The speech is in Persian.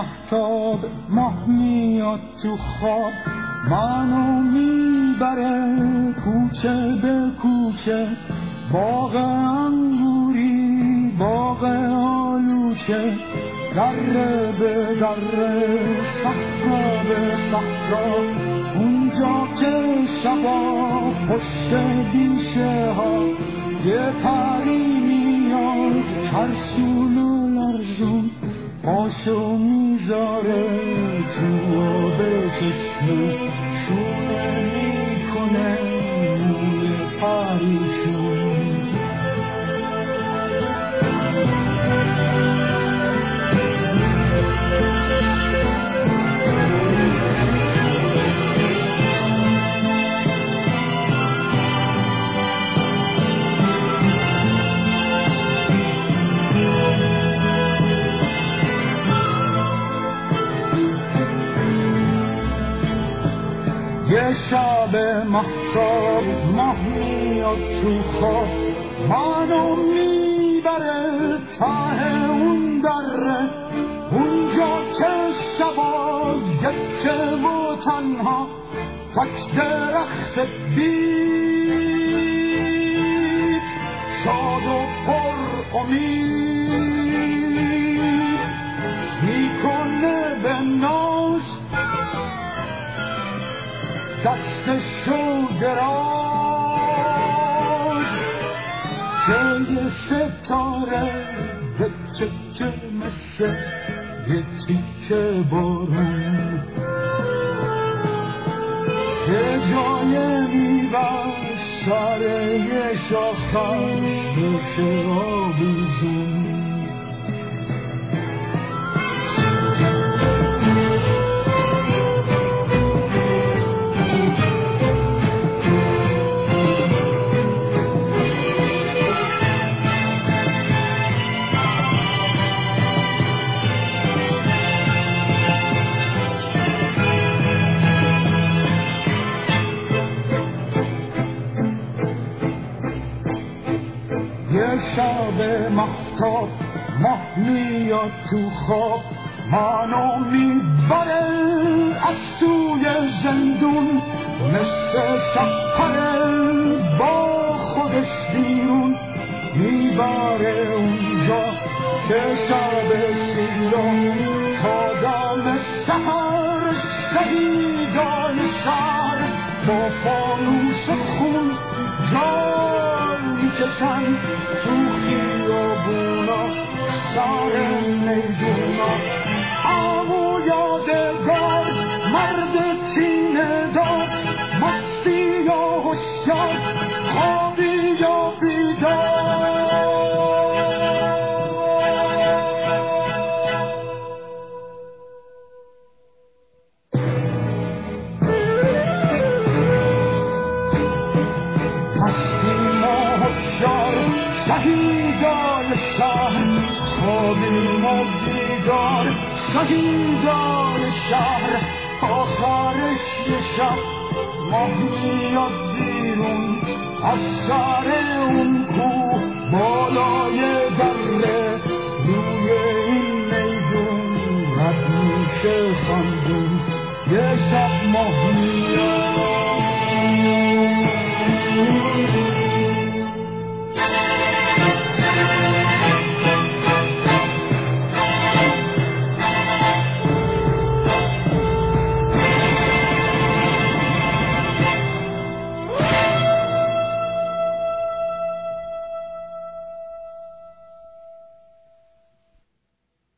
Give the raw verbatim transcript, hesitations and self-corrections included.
مهتاب ماه میاد تو خواب، منو میبره کوچه به کوچه، باغ انگوری باغ آلوچه، دره به دره صحرا به صحرا، اونجا که شبا پشت بیشه ها یه پری میاد ترسون و لرزون، پاشو میذاره تو آب چشمه، شونه میکنه موی پریشون. یه شب مهتاب ماه میاد تو خواب، منو میبره ته اون دره، اونجا که شبا یکه و تنها، تک درخت بید شاد و پر امید میکنه به ناز دستشو دراز، که یه ستاره به چکه مثل یه تیکه بارون، یه جای میبر سر یه شاخش بشه آویزون. یه شب مهتاب ماه میاد تو خواب، منو میبره از توی زندون، مثل شپره با خودش بیرون، میبره اونجا که شب سیاه تا دم سحر شهیدان شهر با فانوس خون جان میکشن تو خیابونا سر میدونا. همو یادگار مرد تینه دار، مستی یا هشیار خوابی یا بیدار. شهیدان شهر خوابیم و بیدار، شهیدان شهر آخرش یه شب ماه میاد بیرون از سر اون کوه بالای دره،